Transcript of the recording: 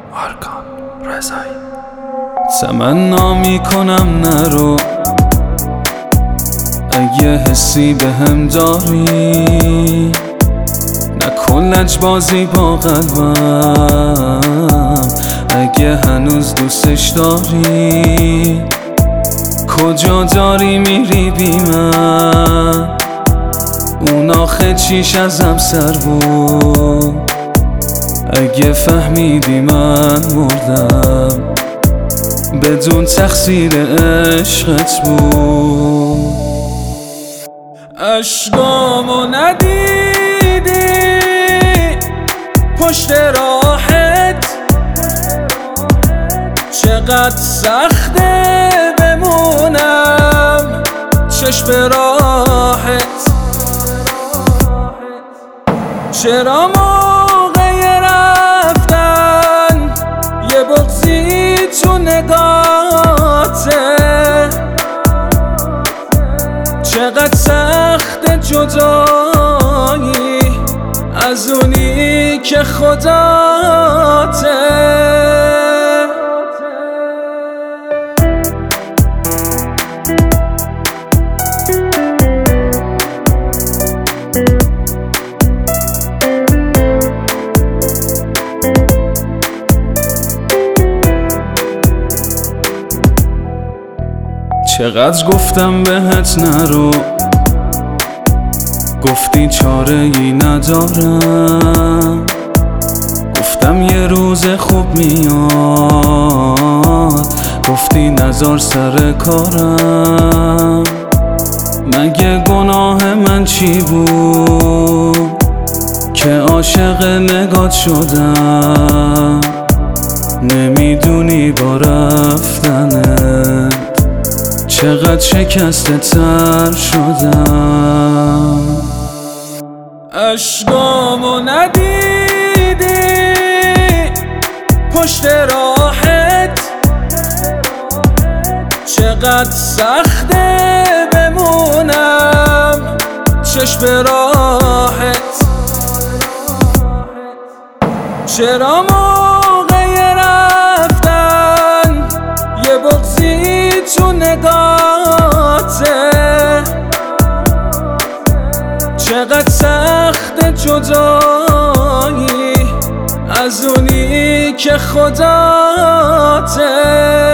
آرکان رضایی. تمنا میکنم نرو، اگه حسی به هم داری، نکن لجبازی با قلبم اگه هنوز دوستش داری. کجا داری میری بی من؟ اون آخه چیش ازم سر بود، اگه فهمیدی من مردم بدون تقصیر عشقت بود. عشقامو ندیدی پشت راحت، چقدر سخته بمونم چشم راحت. چرا موقع رفتن یه بغضی تو نگاهته؟ چقدر سخت جدایی از اونی که خداته. چقدر گفتم بهت نرو، گفتی چاره ای ندارم. گفتم یه روز خوب میاد، گفتی نذار سر کارم. مگه گناه من چی بود که عاشق نگات شدم؟ نمیدونی با رفتنت چقدر شکسته تر شدم. عشقامو ندیدی پشت راحت، چقدر سخته بمونم چشم راحت. چرا موقع رفتن یه بغضی تو نگاهته؟ چقدر سخت جدایی از اونی که خداته.